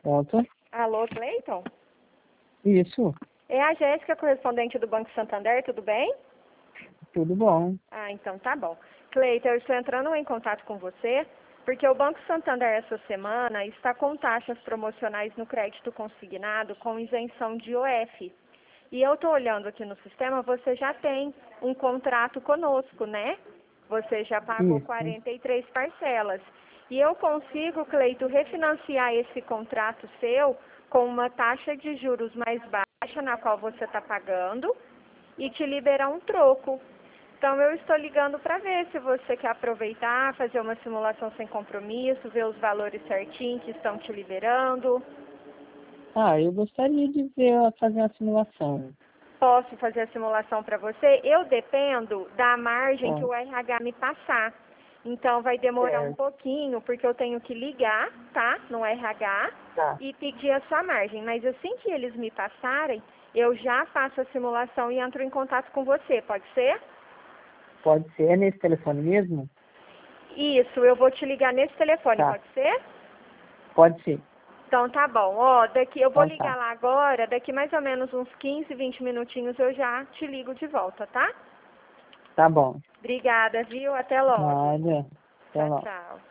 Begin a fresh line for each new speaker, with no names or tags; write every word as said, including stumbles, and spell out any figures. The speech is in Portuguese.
Pronto.
Alô, Cleiton?
Isso.
É a Jéssica, correspondente do Banco Santander, tudo bem?
Tudo bom.
Ah, então tá bom. Cleiton, eu estou entrando em contato com você porque o Banco Santander essa semana está com taxas promocionais no crédito consignado com isenção de O F. E eu estou olhando aqui no sistema, você já tem um contrato conosco, né? Você já pagou
Isso.
quarenta e três parcelas. E eu consigo, Cleito, refinanciar esse contrato seu com uma taxa de juros mais baixa na qual você está pagando e te liberar um troco. Então eu estou ligando para ver se você quer aproveitar, fazer uma simulação sem compromisso, ver os valores certinhos que estão te liberando.
Ah, eu gostaria de ver, fazer uma simulação.
Posso fazer a simulação para você? Eu dependo da margem que
Bom,
o R H me passar. Então vai demorar um
certo.
pouquinho, porque eu tenho que ligar, tá? No R H
Tá.
e pedir a sua margem. Mas assim que eles me passarem, eu já faço a simulação e entro em contato com você, pode ser?
Pode ser. É nesse telefone mesmo?
Isso, eu vou te ligar nesse telefone,
Tá.
pode ser?
Pode ser.
Então tá bom. Ó, daqui eu vou
Então
ligar
tá.
lá agora, daqui mais ou menos uns quinze, vinte minutinhos eu já te ligo de volta, tá?
Tá bom.
Obrigada, viu? Até logo.
Nada. Até
Tchau,
logo.
tchau.